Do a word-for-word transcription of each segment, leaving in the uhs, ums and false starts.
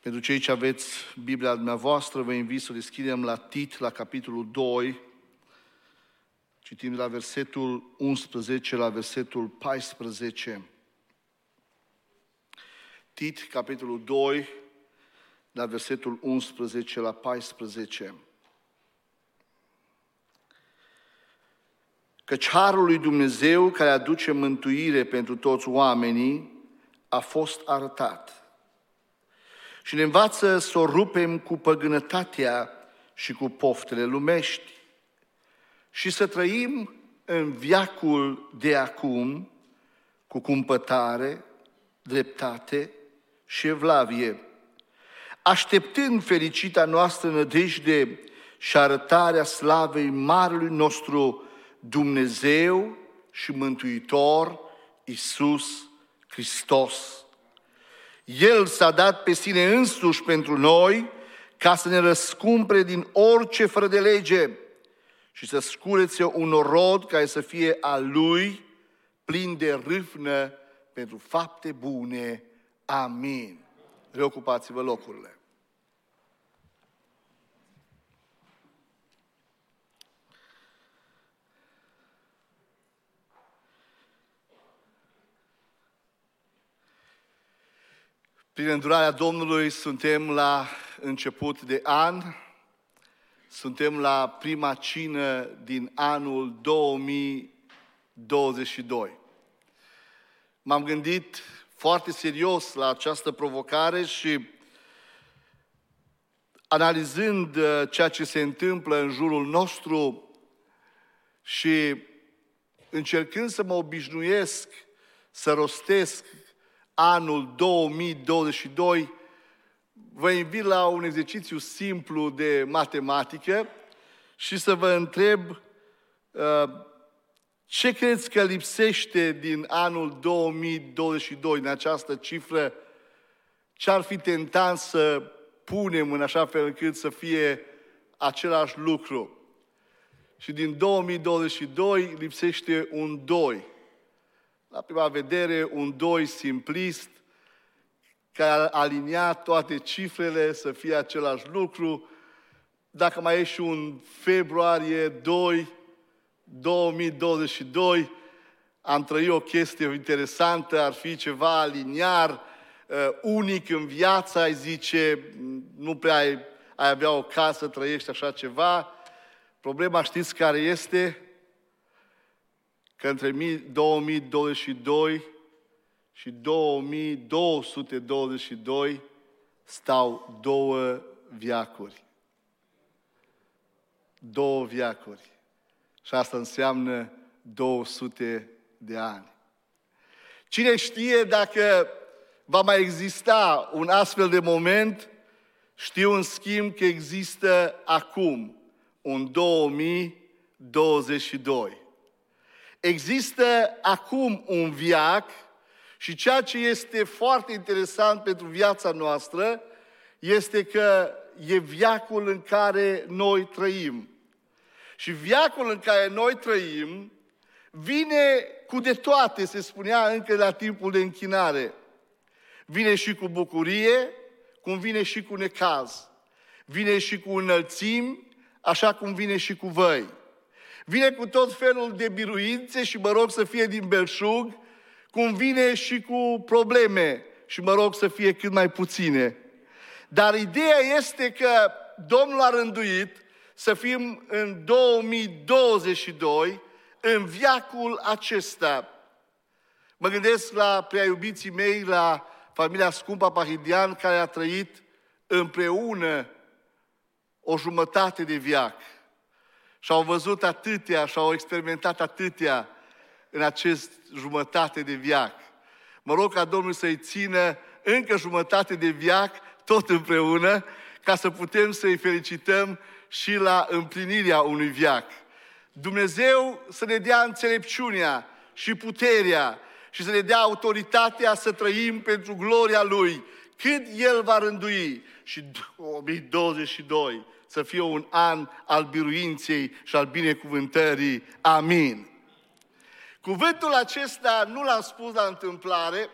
Pentru cei ce aveți Biblia dumneavoastră, vă invit să deschidem la Tit, la capitolul doi, citim de la versetul unsprezece la versetul paisprezece. Tit, capitolul doi, la versetul unsprezece la paisprezece. Căci harul lui Dumnezeu care aduce mântuire pentru toți oamenii a fost arătat. Și ne învață să o rupem cu păgânătatea și cu poftele lumești și să trăim în veacul de acum cu cumpătare, dreptate și evlavie, așteptând fericita noastră nădejde și arătarea slavei marelui nostru Dumnezeu și Mântuitor Iisus Hristos. El s-a dat pe sine însuși pentru noi ca să ne răscumpere din orice fără de lege și să scurețe un rod care să fie al Lui, plin de râvnă pentru fapte bune. Amin. Reocupați-vă locurile. Prin îndurarea Domnului suntem la început de an, suntem la prima cină din anul două mii douăzeci și doi. M-am gândit foarte serios la această provocare și analizând ceea ce se întâmplă în jurul nostru și încercând să mă obișnuiesc să rostesc anul două mii douăzeci și doi, vă invit la un exercițiu simplu de matematică și să vă întreb uh, ce credeți că lipsește din anul două mii douăzeci și doi, în această cifră, ce ar fi tentant să punem în așa fel încât să fie același lucru. Și din două mii douăzeci și doi lipsește un doi. La prima vedere, un doi simplist, care a aliniat toate cifrele să fie același lucru. Dacă mai e și un februarie doi, două mii douăzeci și doi, am trăit o chestie interesantă, ar fi ceva aliniar, unic în viață, ai zice, nu prea ai, ai avea o casă să trăiești așa ceva. Problema știți care este? Că între două mii douăzeci și doi și două mii două sute douăzeci și doi stau două veacuri. Două veacuri. Și asta înseamnă două sute de ani. Cine știe dacă va mai exista un astfel de moment, știu în schimb că există acum un două mii douăzeci și doi. Există acum un veac și ceea ce este foarte interesant pentru viața noastră este că e veacul în care noi trăim. Și veacul în care noi trăim vine cu de toate, se spunea încă la timpul de închinare. Vine și cu bucurie, cum vine și cu necaz. Vine și cu înălțimi, așa cum vine și cu văi. Vine cu tot felul de biruințe și mă rog să fie din belșug, cum vine și cu probleme și mă rog să fie cât mai puține. Dar ideea este că Domnul a rânduit să fim în două mii douăzeci și doi, în veacul acesta. Mă gândesc la prea iubiții mei, la familia Scumpa Pahidian, care a trăit împreună o jumătate de veac. Și-au văzut atâtea, și-au experimentat atâtea în acest jumătate de veac. Mă rog ca Domnul să-i țină încă jumătate de veac, tot împreună, ca să putem să-i felicităm și la împlinirea unui veac. Dumnezeu să ne dea înțelepciunea și puterea și să ne dea autoritatea să trăim pentru gloria Lui, cât El va rândui. Și două mii douăzeci și doi să fie un an al biruinței și al binecuvântării. Amin. Cuvântul acesta nu l-am spus la întâmplare,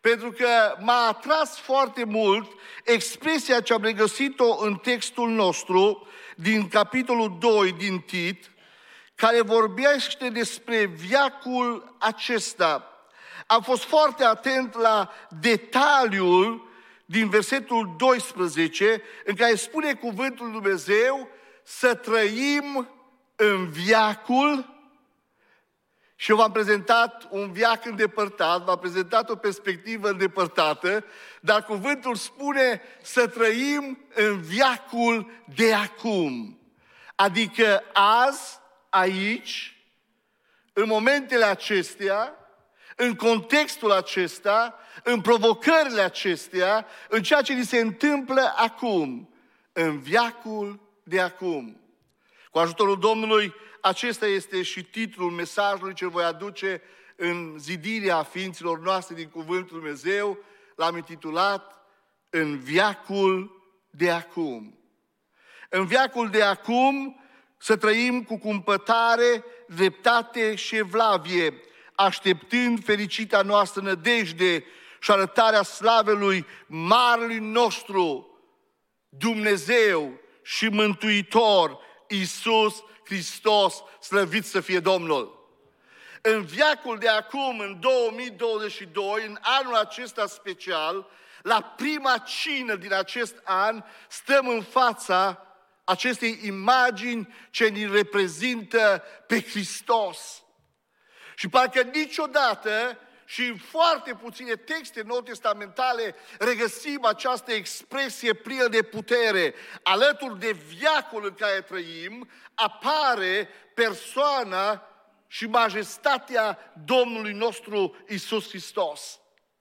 Pentru că m-a atras foarte mult expresia ce am regăsit-o în textul nostru, din capitolul doi din Tit, care vorbește despre veacul acesta. Am fost foarte atent la detaliul din versetul doisprezece, în care spune cuvântul lui Dumnezeu să trăim în veacul. Și eu v-am prezentat un veac îndepărtat, v-am prezentat o perspectivă îndepărtată, dar cuvântul spune să trăim în veacul de acum. Adică azi, aici, în momentele acestea, în contextul acesta, în provocările acestea, în ceea ce ni se întâmplă acum, în veacul de acum. Cu ajutorul Domnului, acesta este și titlul mesajului ce voi aduce în zidirea ființilor noastre din Cuvântul Lui Dumnezeu. L-am intitulat În veacul de acum. În veacul de acum să trăim cu cumpătare, dreptate și evlavie, așteptând fericita noastră nădejde și arătarea slavelui marelui nostru, Dumnezeu și Mântuitor, Iisus Hristos, slăvit să fie Domnul. În veacul de acum, în două mii douăzeci și doi, în anul acesta special, la prima cină din acest an, stăm în fața acestei imagini ce ni reprezintă pe Hristos. Și parcă niciodată și în foarte puține texte nou-testamentale regăsim această expresie plină de putere. Alături de veacul în care trăim, apare persoana și majestatea Domnului nostru Iisus Hristos.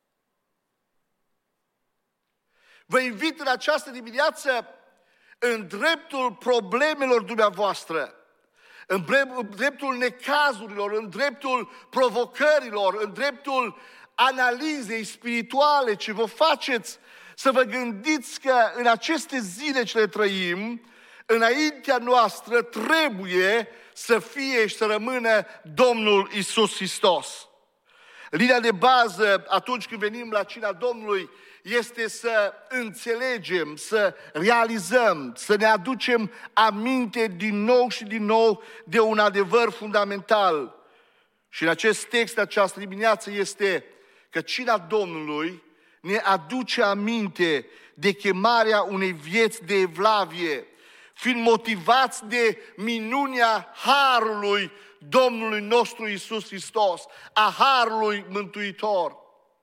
Vă invit în această dimineață în dreptul problemelor dumneavoastră, în dreptul necazurilor, în dreptul provocărilor, în dreptul analizei spirituale ce vă faceți, să vă gândiți că în aceste zile ce le trăim, înaintea noastră trebuie să fie și să rămână Domnul Iisus Hristos. Linia de bază atunci când venim la cina Domnului este să înțelegem, să realizăm, să ne aducem aminte din nou și din nou de un adevăr fundamental. Și în acest text, această dimineață, este că cina Domnului ne aduce aminte de chemarea unei vieți de evlavie, fiind motivați de minunea harului Domnului nostru Iisus Hristos, a harului mântuitor.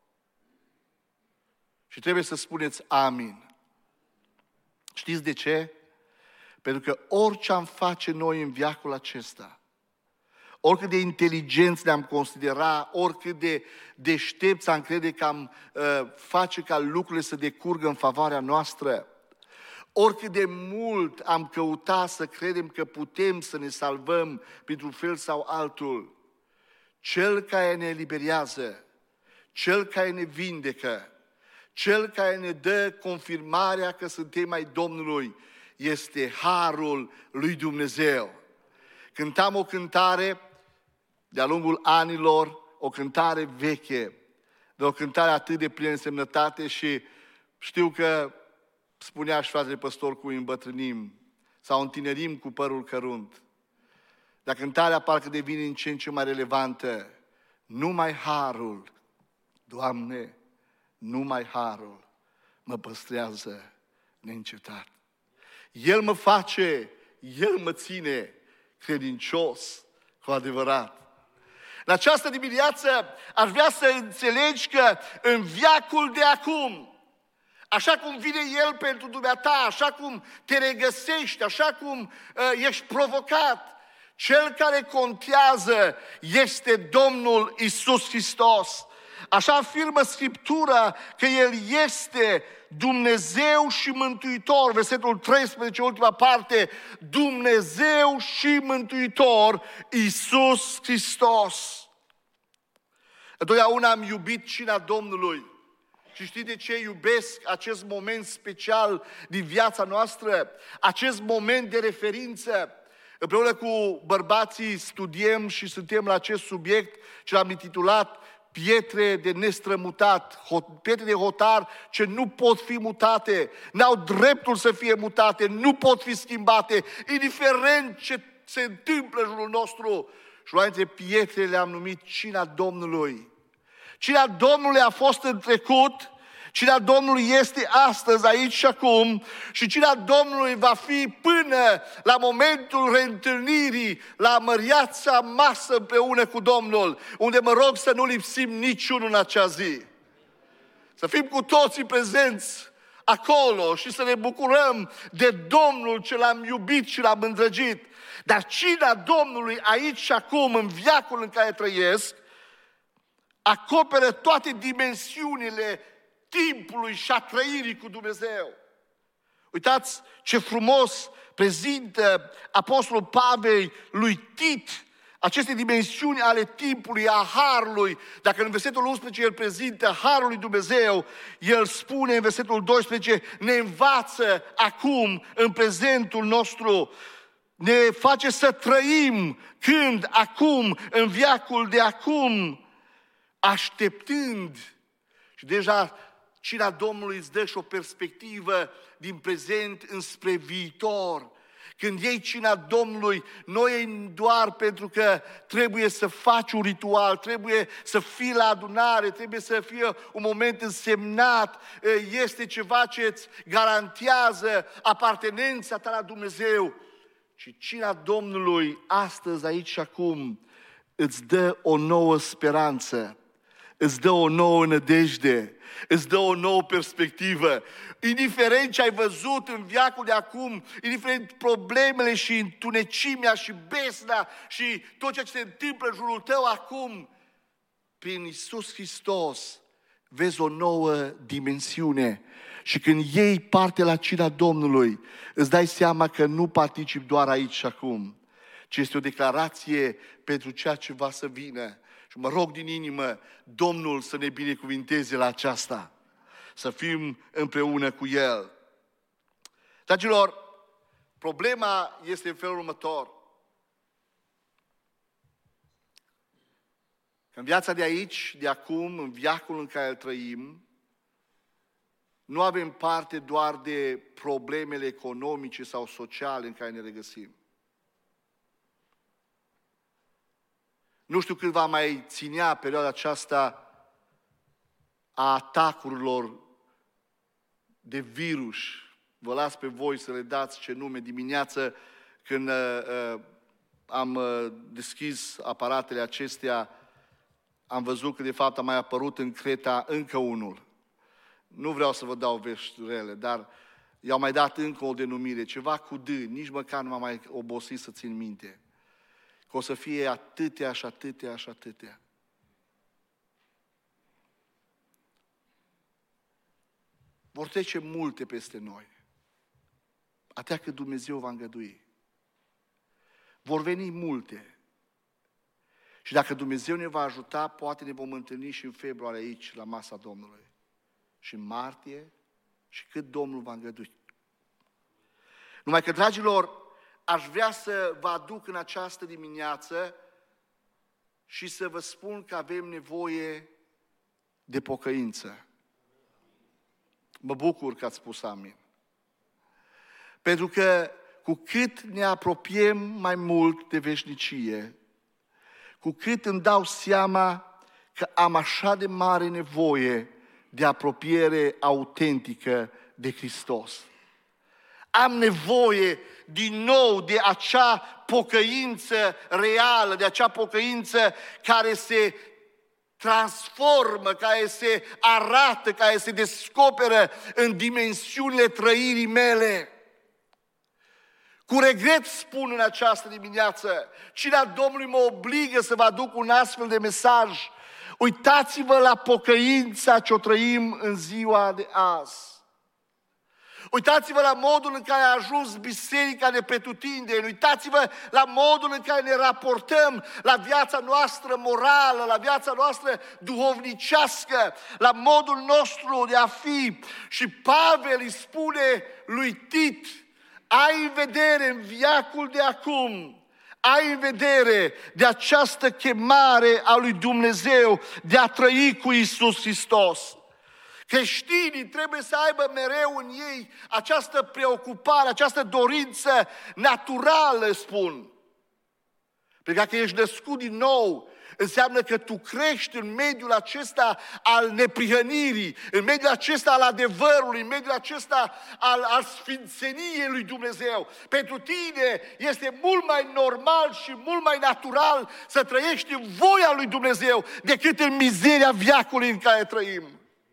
Și trebuie să spuneți amin. Știți de ce? Pentru că orice am face noi în veacul acesta, oricât de inteligenți ne-am considera, oricât de deștepți am crede că am uh, face ca lucrurile să decurgă în favoarea noastră, oricât de mult am căutat să credem că putem să ne salvăm printr-un fel sau altul, Cel care ne eliberează, Cel care ne vindecă, Cel care ne dă confirmarea că suntem ai Domnului, este harul lui Dumnezeu. Cântam o cântare de-a lungul anilor, o cântare veche, de o cântare atât de plină de însemnătate și știu că spunea și fratele păstor cu îmbătrânim sau întinerim cu părul cărunt. Dar cântarea parcă devine în ce în ce mai relevantă. Numai harul, Doamne, numai harul mă păstrează neîncetat. El mă face, El mă ține credincios cu adevărat. În această dimineață aș vrea să înțelegi că în veacul de acum, așa cum vine El pentru dumneata, așa cum te regăsești, așa cum uh, ești provocat, Cel care contează este Domnul Iisus Hristos. Așa afirmă Scriptura că El este Dumnezeu și Mântuitor. Versetul treisprezece, ultima parte, Dumnezeu și Mântuitor, Iisus Hristos. Întotdeauna am iubit cina Domnului. Și știi de ce iubesc acest moment special din viața noastră? Acest moment de referință. Împreună cu bărbații studiem și suntem la acest subiect ce l-am intitulat pietre de nestrămutat, pietre de hotar ce nu pot fi mutate, n-au dreptul să fie mutate, nu pot fi schimbate, indiferent ce se întâmplă în jurul nostru. Și una dintre pietre le-am numit cina Domnului. Cina Domnului a fost în trecut, cina Domnului este astăzi, aici și acum, și cina Domnului va fi până la momentul reîntâlnirii, la măriața masă împreună cu Domnul, unde mă rog să nu lipsim niciunul în acea zi. Să fim cu toții prezenți acolo și să ne bucurăm de Domnul ce l-am iubit și l-am îndrăgit. Dar cina Domnului aici și acum, în veacul în care trăiesc, acoperă toate dimensiunile timpului și a trăirii cu Dumnezeu. Uitați ce frumos prezintă Apostolul Pavel lui Tit aceste dimensiuni ale timpului, a harului. Dacă în versetul unsprezece el prezintă harul lui Dumnezeu, el spune în versetul doisprezece, ne învață acum, în prezentul nostru, ne face să trăim când, acum, în veacul de acum, așteptând. Și deja cina Domnului îți dă și o perspectivă din prezent înspre viitor. Când iei cina Domnului, nu o iei doar pentru că trebuie să faci un ritual, trebuie să fii la adunare, trebuie să fie un moment însemnat, este ceva ce îți garantează apartenența ta la Dumnezeu. Și cina Domnului, astăzi, aici și acum, îți dă o nouă speranță, îți dă o nouă nădejde, îți dă o nouă perspectivă. Indiferent ce ai văzut în veacul de acum, indiferent problemele și întunecimea și besna și tot ceea ce se întâmplă în jurul tău acum, prin Iisus Hristos vezi o nouă dimensiune. Și când iei parte la cina Domnului, îți dai seama că nu participi doar aici și acum, ci este o declarație pentru ceea ce va să vină. Și mă rog din inimă, Domnul să ne binecuvinteze la aceasta, să fim împreună cu El. Dragilor, problema este în felul următor. În viața de aici, de acum, în veacul în care îl trăim, nu avem parte doar de problemele economice sau sociale în care ne regăsim. Nu știu cât va mai ținea perioada aceasta a atacurilor de virus. Vă las pe voi să le dați ce nume. Dimineață, când uh, uh, am uh, deschis aparatele acestea, am văzut că de fapt a mai apărut în Creta încă unul. Nu vreau să vă dau vești rele, dar i-au mai dat încă o denumire, ceva cu D, nici măcar nu m-am mai obosit să țin minte. Că o să fie atâtea și atâtea și atâtea. Vor trece multe peste noi. Atâta cât Dumnezeu va îngădui. Vor veni multe. Și dacă Dumnezeu ne va ajuta, poate ne vom întâlni și în februarie aici, la masa Domnului. Și în martie, și cât Domnul va îngădui. Numai că, dragilor, aș vrea să vă aduc în această dimineață și să vă spun că avem nevoie de pocăință. Mă bucur că ați spus amin. Pentru că cu cât ne apropiem mai mult de veșnicie, cu cât îmi dau seama că am așa de mare nevoie de apropiere autentică de Hristos. Am nevoie din nou de acea pocăință reală, de acea pocăință care se transformă, care se arată, care se descoperă în dimensiunile trăirii mele. Cu regret spun în această dimineață, cina Domnului mă obligă să vă aduc un astfel de mesaj. Uitați-vă la pocăința ce o trăim în ziua de azi. Uitați-vă la modul în care a ajuns biserica de pretutindeni. Uitați-vă la modul în care ne raportăm la viața noastră morală, la viața noastră duhovnicească, la modul nostru de a fi. Și Pavel îi spune lui Tit, ai în vedere în veacul de acum, ai în vedere de această chemare a lui Dumnezeu de a trăi cu Iisus Hristos. Creștinii trebuie să aibă mereu în ei această preocupare, această dorință naturală, spun. Pentru că dacă ești născut din nou, înseamnă că tu crești în mediul acesta al neprihănirii, în mediul acesta al adevărului, în mediul acesta al, al sfințeniei lui Dumnezeu. Pentru tine este mult mai normal și mult mai natural să trăiești în voia lui Dumnezeu decât în mizeria veacului în care trăim.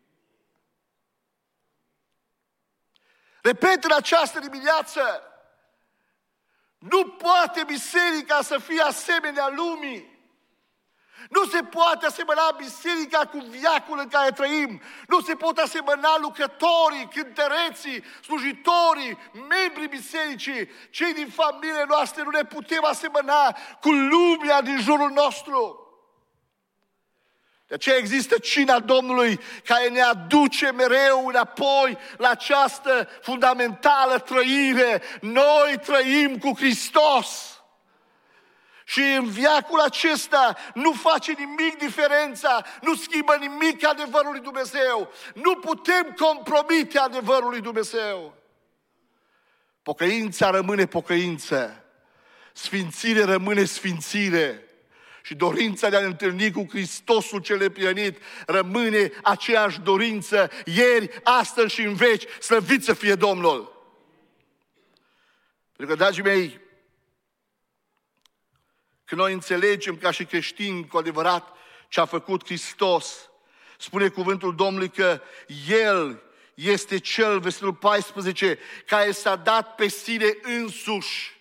Repet în această dimineață, nu poate biserica să fie asemenea lumii. Nu se poate asemăna biserica cu veacul în care trăim. Nu se pot asemăna lucrătorii, cântăreții, slujitorii, membrii bisericii, cei din familiile noastre. Nu ne putem asemăna cu lumea din jurul nostru. De aceea există cina Domnului care ne aduce mereu înapoi la această fundamentală trăire. Noi trăim cu Hristos. Și în veacul acesta nu face nimic diferența, nu schimbă nimic adevărul lui Dumnezeu. Nu putem compromite adevărul lui Dumnezeu. Pocăința rămâne pocăință. Sfințire rămâne sfințire. Și dorința de a ne întâlni cu Hristosul cel neprihănit rămâne aceeași dorință ieri, astăzi și în veci. Slăvit să fie Domnul! Pentru că, dragii mei, când noi înțelegem ca și creștini cu adevărat ce a făcut Hristos, spune cuvântul Domnului că El este Cel, versetul paisprezece, care s-a dat pe sine însuși.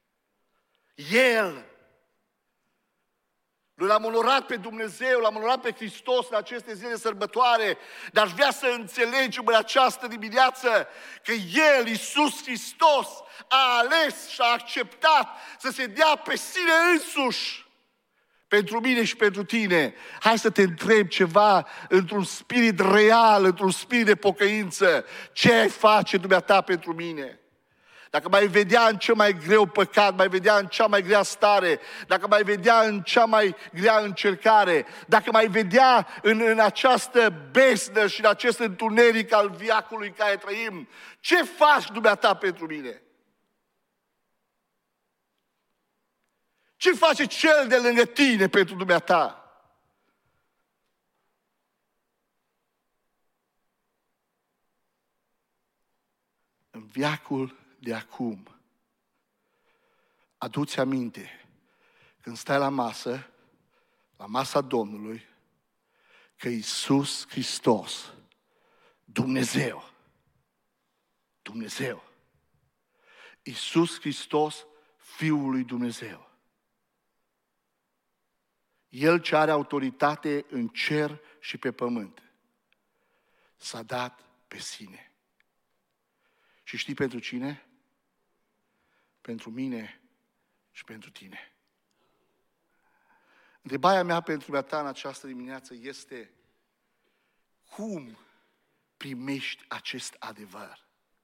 El. Noi l-am onorat pe Dumnezeu, l-am onorat pe Hristos în aceste zile de sărbătoare, dar aș vrea să înțelegem în această dimineață că El, Iisus Hristos, a ales și a acceptat să se dea pe sine însuși pentru mine și pentru tine. Hai să te întreb ceva într-un spirit real, într-un spirit de pocăință. Ce ai face dumneata pentru mine? Dacă mai vedea în cel mai greu păcat, mai vedea în cea mai grea stare, dacă mai vedea în cea mai grea încercare, dacă mai vedea în, în această besnă și în acest întuneric al veacului în care trăim, ce faci dumneata pentru mine? Ce face cel de lângă tine pentru dumneata? În veacul de acum, adu-ți aminte, când stai la masă, la masa Domnului, că Iisus Hristos, Dumnezeu, Dumnezeu, Iisus Hristos, Fiul lui Dumnezeu, El ce are autoritate în cer și pe pământ, s-a dat pe sine. Și știi pentru cine? Pentru mine și pentru tine. Întrebarea mea pentru ta în această dimineață este: cum primești acest adevăr?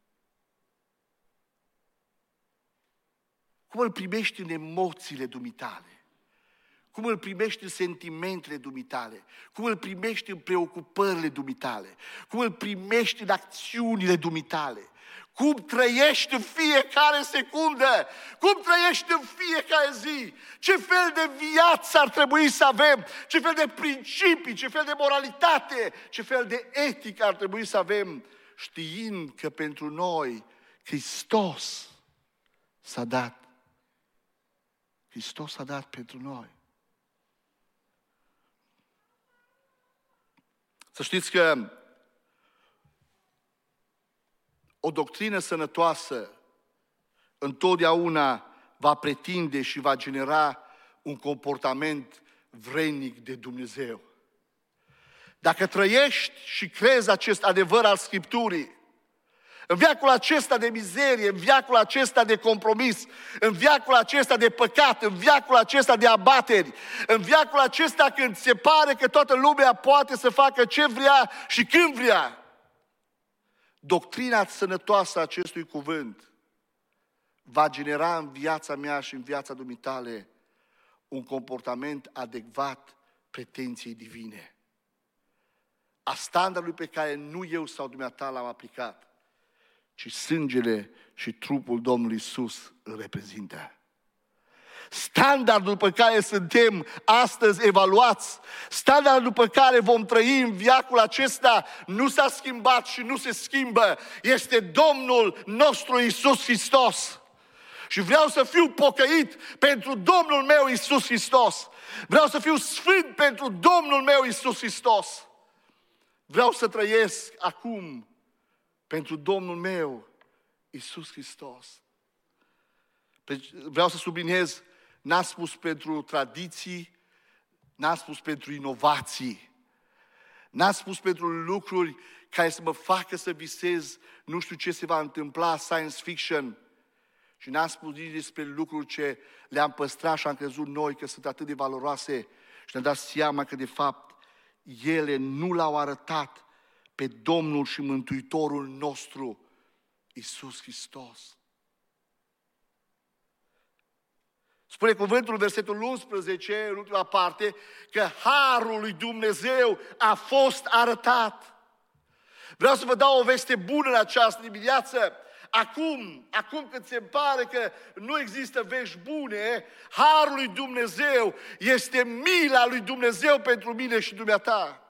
Cum îl primești în emoțiile dumitale? Cum îl primești în sentimentele dumitale? Cum îl primești în preocupările dumitale? Cum îl primești în acțiunile dumitale? Cum trăiești în fiecare secundă? Cum trăiești în fiecare zi? Ce fel de viață ar trebui să avem? Ce fel de principii, ce fel de moralitate, ce fel de etică ar trebui să avem, știind că pentru noi Hristos s-a dat. Hristos s-a dat pentru noi. Să știți că o doctrină sănătoasă întotdeauna va pretinde și va genera un comportament vrednic de Dumnezeu. Dacă trăiești și crezi acest adevăr al Scripturii, în veacul acesta de mizerie, în veacul acesta de compromis, în veacul acesta de păcat, în veacul acesta de abateri, în veacul acesta când se pare că toată lumea poate să facă ce vrea și când vrea, doctrina sănătoasă a acestui cuvânt va genera în viața mea și în viața dumitale un comportament adecvat pretenției divine. A standardului pe care nu eu sau dumneata l-am aplicat, ci sângele și trupul Domnului Iisus îl reprezintă. Standardul pe care suntem astăzi evaluați, standardul pe care vom trăi în veacul acesta, nu s-a schimbat și nu se schimbă. Este Domnul nostru Iisus Hristos. Și vreau să fiu pocăit pentru Domnul meu Iisus Hristos. Vreau să fiu sfânt pentru Domnul meu Iisus Hristos. Vreau să trăiesc acum pentru Domnul meu Iisus Hristos. Vreau să subliniez, n-a spus pentru tradiții, n-a spus pentru inovații, n-a spus pentru lucruri care să mă facă să visez nu știu ce se va întâmpla, science fiction, și n-a spus nici despre lucruri ce le-am păstrat și am crezut noi că sunt atât de valoroase și ne-am dat seama că de fapt ele nu l-au arătat pe Domnul și Mântuitorul nostru, Iisus Hristos. Spune cuvântul, versetul unsprezece, în ultima parte, că harul lui Dumnezeu a fost arătat. Vreau să vă dau o veste bună în această dimineață. Acum, acum când se pare că nu există vești bune, harul lui Dumnezeu este mila lui Dumnezeu pentru mine și dumneata.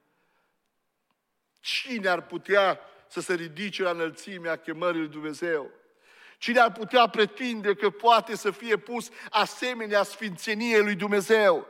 Cine ar putea să se ridice la înălțimea chemării lui Dumnezeu? Cine ar putea pretinde că poate să fie pus asemenea sfințeniei lui Dumnezeu?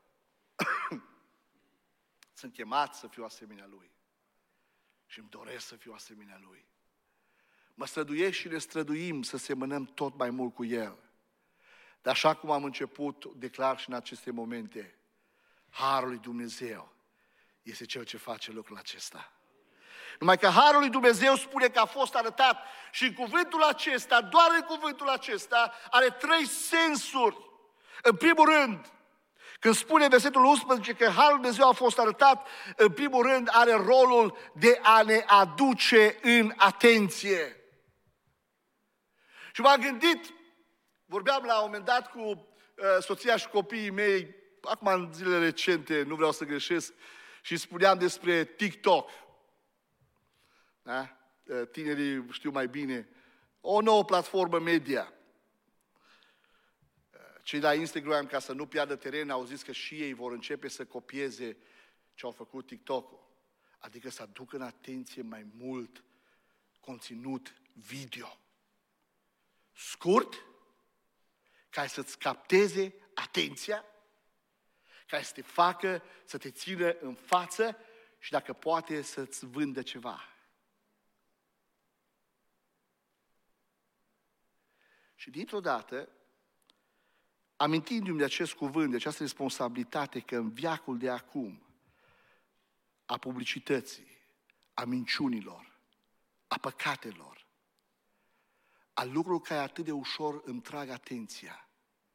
Sunt chemat să fiu asemenea Lui. Și îmi doresc să fiu asemenea Lui. Mă străduiesc și ne străduim să semănăm tot mai mult cu El. Dar așa cum am început, declar și în aceste momente, harul lui Dumnezeu este Cel ce face lucrul acesta. Numai că harul lui Dumnezeu spune că a fost arătat și în cuvântul acesta, doar în cuvântul acesta, are trei sensuri. În primul rând, când spune versetul unsprezece că harul lui Dumnezeu a fost arătat, în primul rând are rolul de a ne aduce în atenție. Și m-am gândit, vorbeam la un moment dat cu uh, soția și copiii mei, acum în zilele recente, nu vreau să greșesc, și spuneam despre TikTok. Da? Tinerii știu mai bine. O nouă platformă media. Cei de la Instagram, ca să nu piardă teren, au zis că și ei vor începe să copieze ce au făcut TikTok-ul. Adică să aducă în atenție mai mult conținut video. Scurt, care să-ți capteze atenția, care să te facă să te țină în față și dacă poate să-ți vândă ceva. Și dintr-o dată, amintindu-mi de acest cuvânt, de această responsabilitate că în veacul de acum, a publicității, a minciunilor, a păcatelor, a lucrurilor care atât de ușor îmi trag atenția,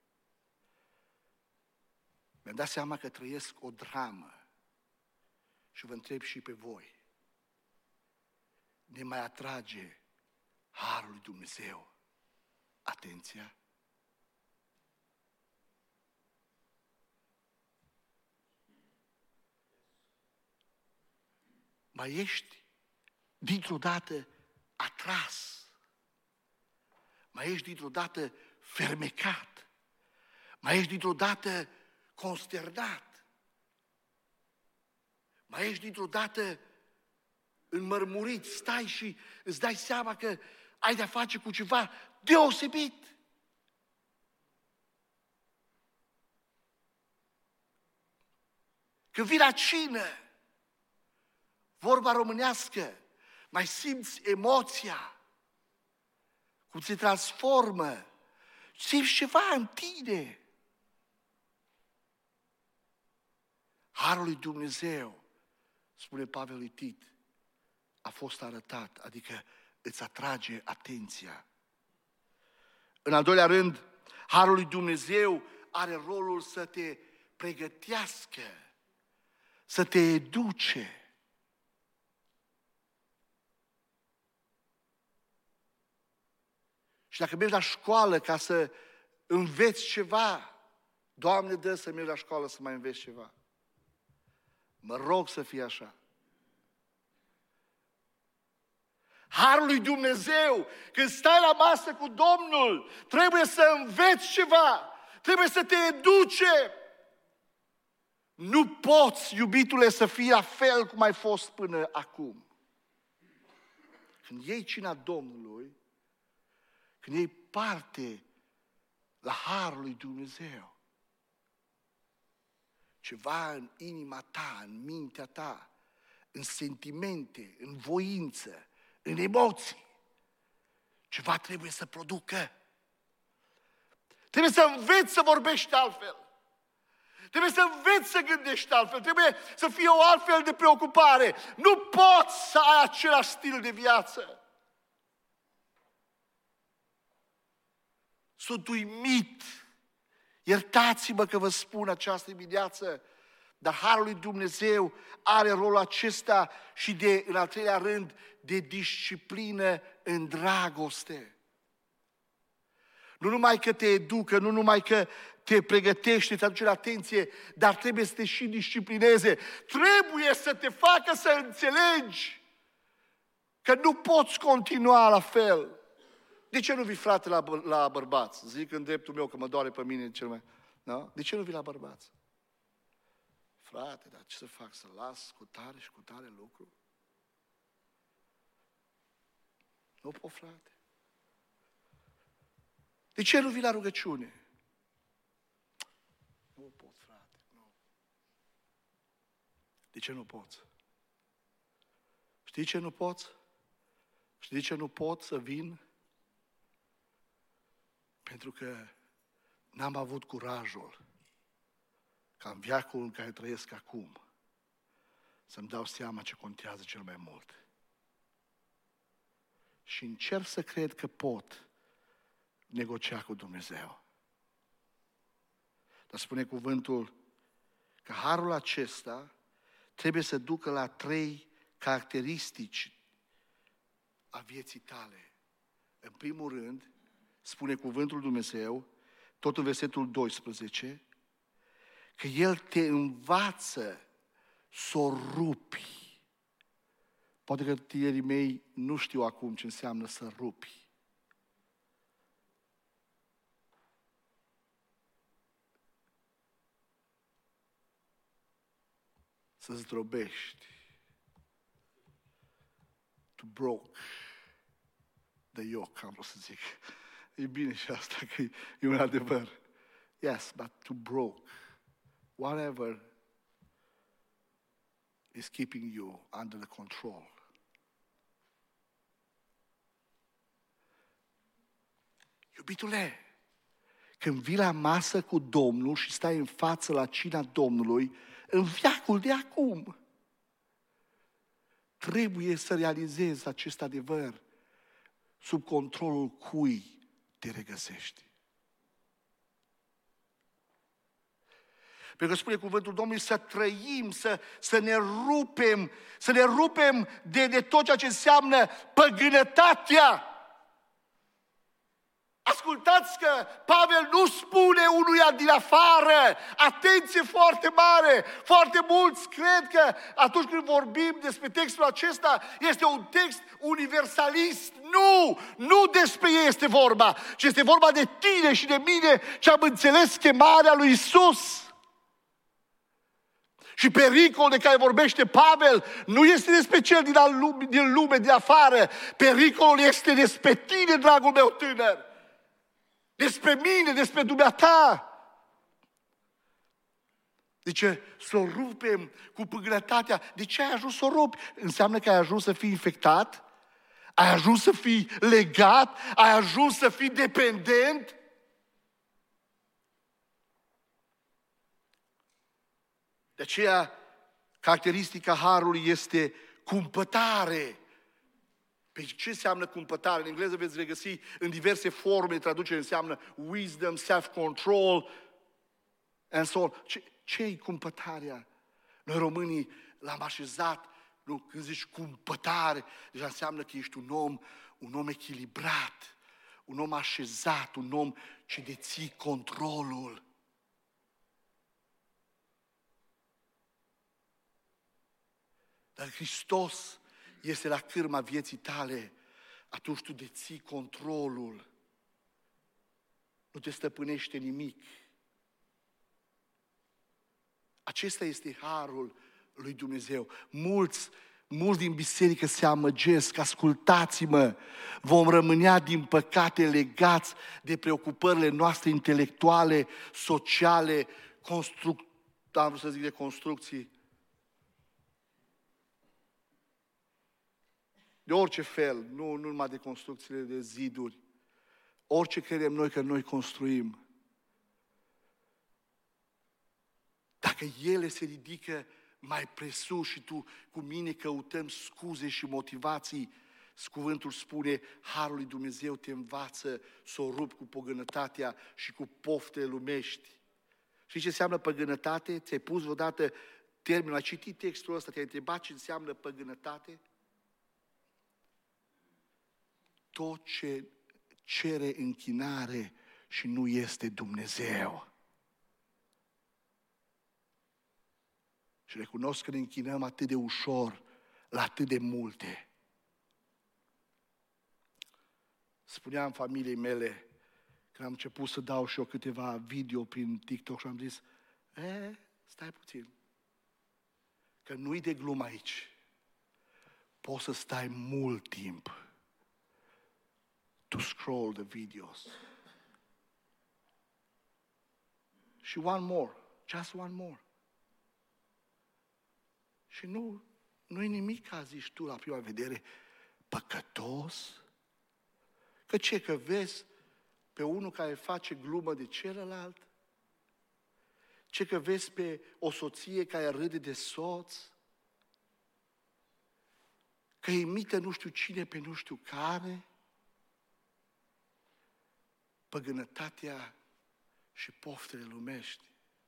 mi-am dat seama că trăiesc o dramă și vă întreb și pe voi. Ne mai atrage harul lui Dumnezeu atenția? Mai ești dintr-o dată atras, mai ești dintr-o dată fermecat, mai ești dintr-o dată consternat, mai ești dintr-o dată înmărmurit, stai și îți dai seama că ai de-a face cu ceva deosebit. Când vii la cină, vorba românească, mai simți emoția, cum se transformă, simți ceva în tine. Harul lui Dumnezeu, spune Pavel lui Tit, a fost arătat, adică îți atrage atenția. În al doilea rând, harul lui Dumnezeu are rolul să te pregătească, să te educe. Și dacă mergi la școală ca să înveți ceva, Doamne, dă să mergi la școală să mai înveți ceva. Mă rog să fie așa. Harul lui Dumnezeu, când stai la masă cu Domnul, trebuie să înveți ceva, trebuie să te educe. Nu poți, iubitule, să fii la fel cum ai fost până acum. Când iei cina Domnului, când iei parte la Harul lui Dumnezeu, ceva în inima ta, în mintea ta, în sentimente, în voință, în emoții, ceva trebuie să producă. Trebuie să înveți să vorbești altfel. Trebuie să înveți să gândești altfel. Trebuie să fie o altfel de preocupare. Nu poți să ai același stil de viață. Sunt uimit. Iertați-mă că vă spun această dimineață, dar Harul lui Dumnezeu are rolul acesta și de, în al treilea rând, de disciplină în dragoste. Nu numai că te educă, nu numai că te pregătește, te aduce la atenție, dar trebuie să te și disciplineze. Trebuie să te facă să înțelegi că nu poți continua la fel. De ce nu vii, frate, la, bă- la bărbați? Zic în dreptul meu că mă doare pe mine cel mai... Da? De ce nu vii la bărbați? Frate, dar ce să fac? Să las cu tare și cu tare lucru? Nu pot, frate. De ce nu vii la rugăciune? Nu pot, frate, nu. De ce nu poți? Știi ce nu poți? Știi ce nu pot să vin? Pentru că n-am avut curajul ca în veacul în care trăiesc acum să-mi dau seama ce contează cel mai mult. Și încerc să cred că pot negocia cu Dumnezeu. Dar spune cuvântul că harul acesta trebuie să ducă la trei caracteristici a vieții tale. În primul rând, spune cuvântul Dumnezeu, tot în versetul doisprezece, că El te învață să o rupi. Poate că tinerii mei nu știu acum ce înseamnă să rupi. Să zdrobești. To broke the yoke, am vrut să zic. E bine și asta, că e un adevăr. Yes, but to broke. Whatever is keeping you under the control. Iubitule, când vii la masă cu Domnul și stai în față la cina Domnului, în veacul de acum, trebuie să realizezi acest adevăr sub controlul cui te regăsești. Pentru că spune cuvântul Domnului să trăim, să, să ne rupem, să ne rupem de, de tot ceea ce înseamnă păgânătatea. Ascultați că Pavel nu spune unuia din afară, atenție foarte mare, foarte mulți cred că atunci când vorbim despre textul acesta este un text universalist. Nu, nu despre ei este vorba, ci este vorba de tine și de mine ce am înțeles chemarea lui Iisus. Și pericolul de care vorbește Pavel nu este despre cel din lume, din lume, din afară. Pericolul este despre tine, dragul meu tânăr. Despre mine, despre dumneata. De ce? Să o rupem cu păgânătatea. De ce ai ajuns să o rupi? Înseamnă că ai ajuns să fii infectat? Ai ajuns să fii legat? Ai ajuns să fii dependent? De aceea, caracteristica harului este cumpătare. Pe ce înseamnă cumpătare? În engleză veți regăsi în diverse forme de traducere, înseamnă wisdom, self-control, and so on. Ce, ce-i cumpătarea? Noi românii l-am așezat, nu, când zici cumpătare, deja înseamnă că ești un om, un om echilibrat, un om așezat, un om ce deții controlul. Dar Hristos este la cârma vieții tale, atunci tu deții controlul. Nu te stăpânește nimic. Acesta este harul lui Dumnezeu. Mulți, mulți din biserică se amăgesc, ascultați-mă, vom rămânea din păcate legați de preocupările noastre intelectuale, sociale, construc... am vrut să zic de construcții, de orice fel, nu, nu numai de construcțiile de ziduri, orice credem noi că noi construim. Dacă ele se ridică mai presus și tu cu mine căutăm scuze și motivații, cuvântul spune, harul lui Dumnezeu te învață să o rupi cu păgânătatea și cu poftele lumești. Știi ce înseamnă păgânătate? Ți-ai pus vreodată termenul, ai citit textul ăsta, te-ai întrebat ce înseamnă păgânătate? Tot ce cere închinare și nu este Dumnezeu. Și recunosc că ne închinăm atât de ușor la atât de multe. Spuneam familiei mele, când am început să dau și eu câteva video prin TikTok și am zis, e, stai puțin, că nu-i de glumă aici. Poți să stai mult timp to scroll the videos. Și one more, just one more. Și nu, nu-i nimic, ca zici tu la prima vedere, păcătos. Că ce, că vezi pe unul care face glumă de celălalt? Ce, că vezi pe o soție care râde de soț? Că imită nu știu cine pe nu știu care? Păgânătatea și poftele lumești.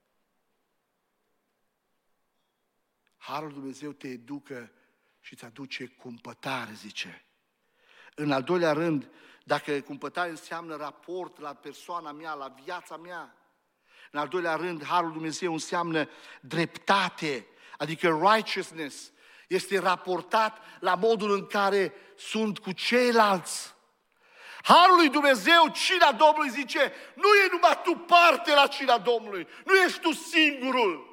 Harul Dumnezeu te educă și îți aduce cumpătare, zice. În al doilea rând, dacă cumpătare înseamnă raport la persoana mea, la viața mea, în al doilea rând, harul Dumnezeu înseamnă dreptate, adică righteousness, este raportat la modul în care sunt cu ceilalți. Harul lui Dumnezeu, cina Domnului, zice, nu e numai tu parte la cina Domnului, nu ești tu singurul.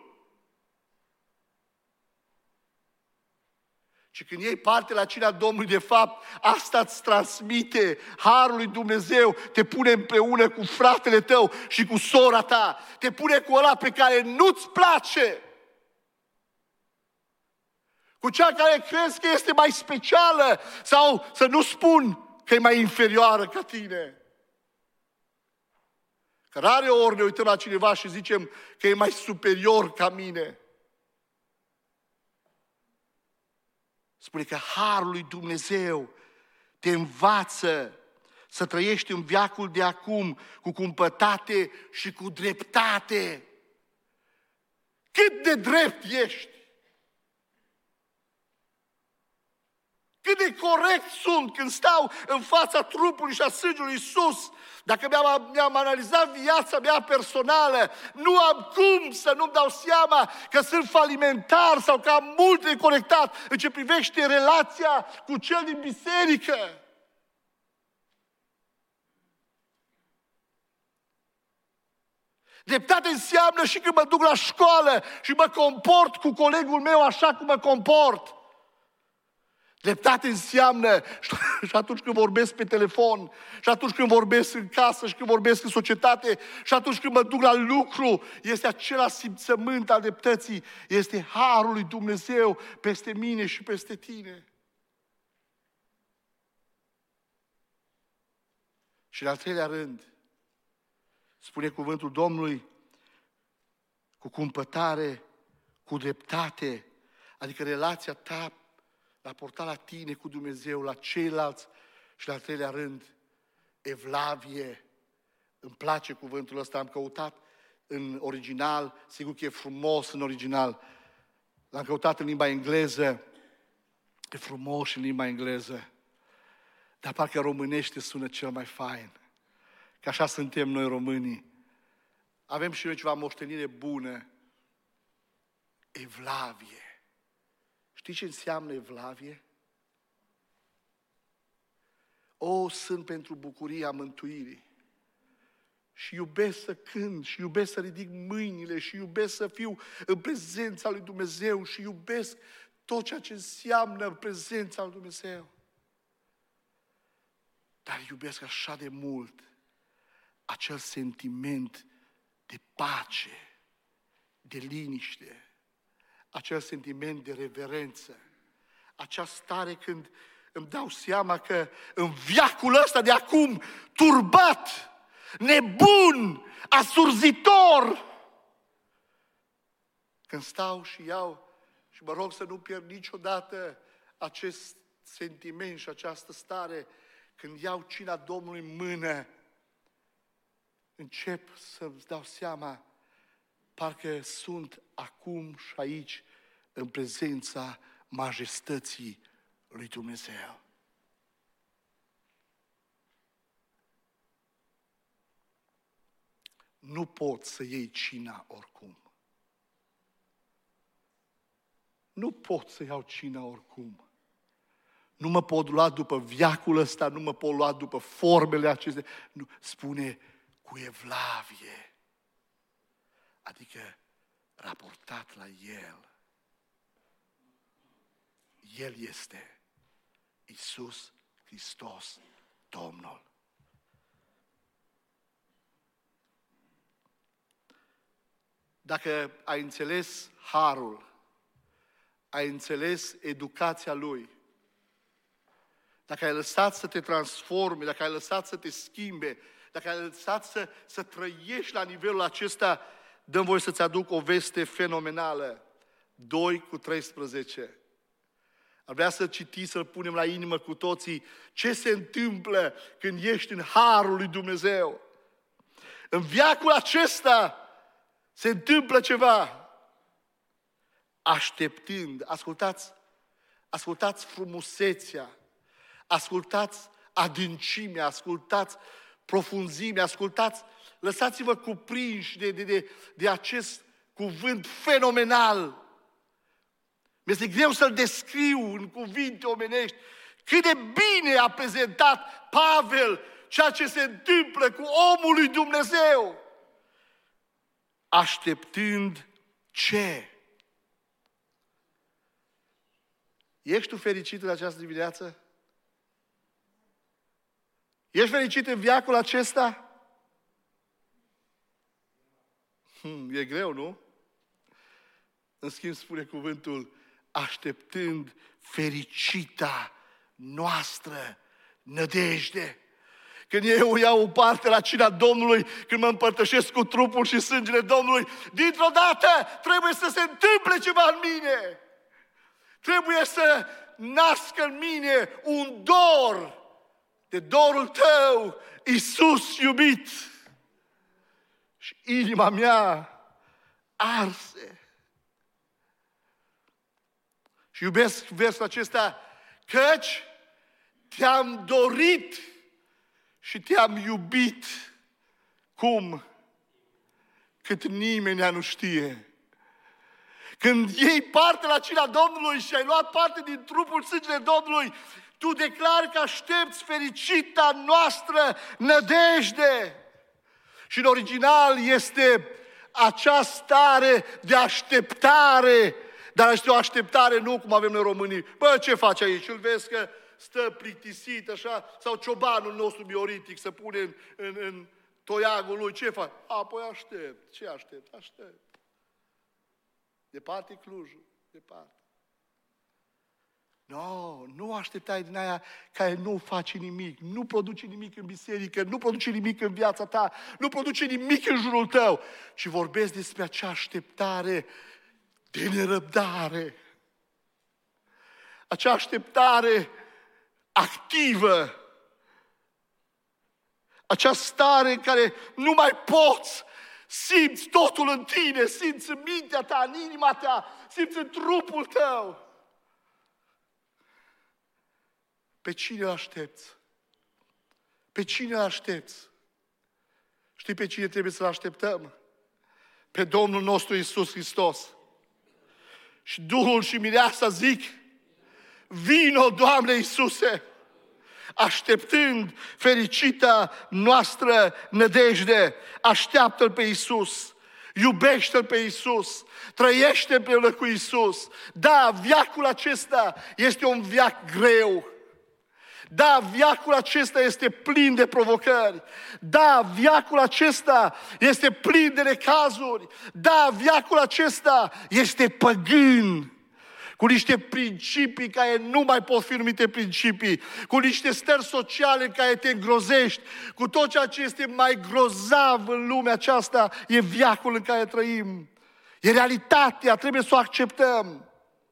Și când iei parte la cina Domnului, de fapt, asta îți transmite harul lui Dumnezeu, te pune împreună cu fratele tău și cu sora ta, te pune cu ăla pe care nu-ți place, cu cea care crezi că este mai specială sau, să nu spun, că e mai inferioară ca tine. Că rare ori ne uităm la cineva și zicem că e mai superior ca mine. Spune că harul lui Dumnezeu te învață să trăiești în veacul de acum cu cumpătate și cu dreptate. Cât de drept ești! Cât de corect sunt când stau în fața trupului și a sângelui Iisus. Dacă mi-am, mi-am analizat viața mea personală, nu am cum să nu-mi dau seama că sunt falimentar sau că am mult de conectat în ce privește relația cu cel din biserică. Dreptate înseamnă și când mă duc la școală și mă comport cu colegul meu așa cum mă comport. Dreptate înseamnă și atunci când vorbesc pe telefon, și atunci când vorbesc în casă, și când vorbesc în societate, și atunci când mă duc la lucru, este același simțământ al dreptății, este harul lui Dumnezeu peste mine și peste tine. Și în al treilea rând, spune cuvântul Domnului, cu cumpătare, cu dreptate, adică relația ta raportat la tine cu Dumnezeu, la ceilalți și la al treilea rând, evlavie. Îmi place cuvântul ăsta, am căutat în original, sigur că e frumos în original, l-am căutat în limba engleză, e frumos în limba engleză. Dar parcă românește sună cel mai fain. Că așa suntem noi românii. Avem și noi ceva moștenire bună. Evlavie. Știi ce înseamnă evlavie? O, sunt pentru bucuria mântuirii. Și iubesc să cânt, și iubesc să ridic mâinile, și iubesc să fiu în prezența lui Dumnezeu, și iubesc tot ceea ce înseamnă prezența lui Dumnezeu. Dar iubesc așa de mult acel sentiment de pace, de liniște, acel sentiment de reverență, acea stare când îmi dau seama că în veacul ăsta de acum, turbat, nebun, asurzitor, când stau și iau și mă rog să nu pierd niciodată acest sentiment și această stare, când iau cina Domnului în mână, încep să-mi dau seama, parcă sunt acum și aici, în prezența majestății lui Dumnezeu. Nu poți să iei cina oricum. Nu pot să iau cina oricum. Nu mă pot lua după veacul ăsta, nu mă pot lua după formele acestea. Nu. Spune cu evlavie. Adică raportat la El. El este Iisus Hristos, Domnul. Dacă ai înțeles harul, ai înțeles educația Lui, dacă ai lăsat să te transforme, dacă ai lăsat să te schimbe, dacă ai lăsat să, să trăiești la nivelul acesta, dă-mi voie să-ți aduc o veste fenomenală. doi cu treisprezece. Ar vrea să citiți, să-l punem la inimă cu toții. Ce se întâmplă când ești în harul lui Dumnezeu? În veacul acesta se întâmplă ceva. Așteptând, ascultați, ascultați frumusețea, ascultați adâncimea, ascultați profunzimea, ascultați, lăsați-vă cuprinși de, de, de, de acest cuvânt fenomenal. Mi-este greu să-l descriu în cuvinte omenești. Cât de bine a prezentat Pavel ceea ce se întâmplă cu omul lui Dumnezeu. Așteptând ce? Ești tu fericit în această dimineață? Ești fericit în veacul acesta? Hmm, e greu, nu? În schimb spune cuvântul, așteptând fericita noastră nădejde. Când eu iau o parte la cina Domnului, când mă împărtășesc cu trupul și sângele Domnului, dintr-o dată trebuie să se întâmple ceva în mine. Trebuie să nască în mine un dor de dorul tău, Iisus iubit. Și inima mea arse. Și iubesc versul acesta, căci te-am dorit și te-am iubit. Cum? Cât nimeni nu știe. Când iei parte la cina Domnului și ai luat parte din trupul sângele Domnului, tu declari că aștepți fericita noastră nădejde. Și în original este acea stare de așteptare, dar este o așteptare nu cum avem noi românii. Bă, ce faci aici? Îl vezi că stă plictisit așa, sau ciobanul nostru bioritic să pune în, în, în toiagul lui, ce faci? Apoi aștept. Ce aștept? Aștept. Departe Clujul, departe. No, nu așteptai din aia care nu face nimic, nu produce nimic în biserică, nu produce nimic în viața ta, nu produce nimic în jurul tău, ci vorbesc despre acea așteptare de nerăbdare. Acea așteptare activă. Acea stare în care nu mai poți, simți totul în tine, simți în mintea ta, în inima ta, simți în trupul tău. Pe cine îl aștepți? Pe cine aștepți? Știi pe cine trebuie să-L așteptăm? Pe Domnul nostru Iisus Hristos. Și Duhul și Mireasa zic, vino, Doamne Iisuse, așteptând fericita noastră nădejde, așteaptă-L pe Iisus, iubește-L pe Iisus, trăiește împreună cu Iisus. Da, veacul acesta este un veac greu. Da, veacul acesta este plin de provocări. Da, veacul acesta este plin de necazuri. Da, veacul acesta este păgân, cu niște principii care nu mai pot fi numite principii, cu niște stări sociale în care te îngrozești, cu tot ceea ce este mai grozav în lumea aceasta, e veacul în care trăim. E realitatea, trebuie să o acceptăm.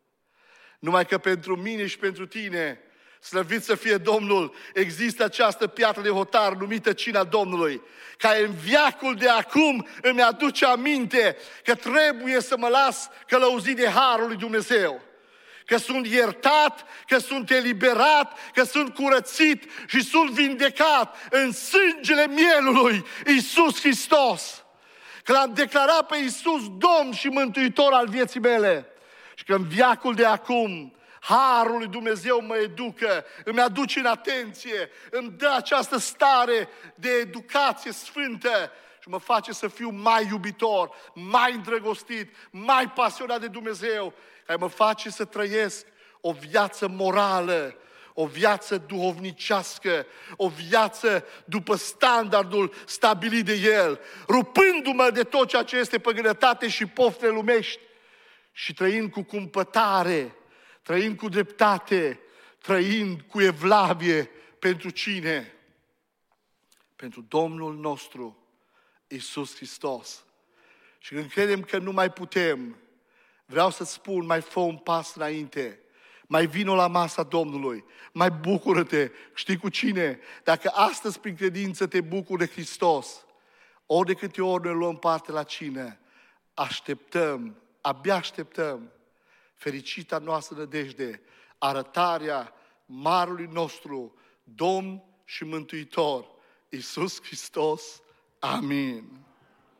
Numai că pentru mine și pentru tine, slăvit să fie Domnul, există această piatră de hotar numită Cina Domnului, care în veacul de acum îmi aduce aminte că trebuie să mă las călăuzit de harul lui Dumnezeu. Că sunt iertat, că sunt eliberat, că sunt curățit și sunt vindecat în sângele mielului Iisus Hristos. Că L-am declarat pe Iisus Domn și Mântuitor al vieții mele. Și că în veacul de acum harul lui Dumnezeu mă educă, îmi aduce în atenție, îmi dă această stare de educație sfântă și mă face să fiu mai iubitor, mai îndrăgostit, mai pasionat de Dumnezeu, care mă face să trăiesc o viață morală, o viață duhovnicească, o viață după standardul stabilit de El, rupându-mă de tot ceea ce este păgânătate și pofte lumești și trăind cu cumpătare, trăind cu dreptate, trăind cu evlavie. Pentru cine? Pentru Domnul nostru, Iisus Hristos. Și când credem că nu mai putem, vreau să-ți spun, mai fă un pas înainte. Mai vino la masa Domnului. Mai bucură-te. Știi cu cine? Dacă astăzi prin credință te bucuri de Hristos, ori de câte ori ne luăm parte la cină, așteptăm, abia așteptăm fericita noastră nădejde, arătarea marului nostru, Domn și Mântuitor, Iisus Hristos. Amin.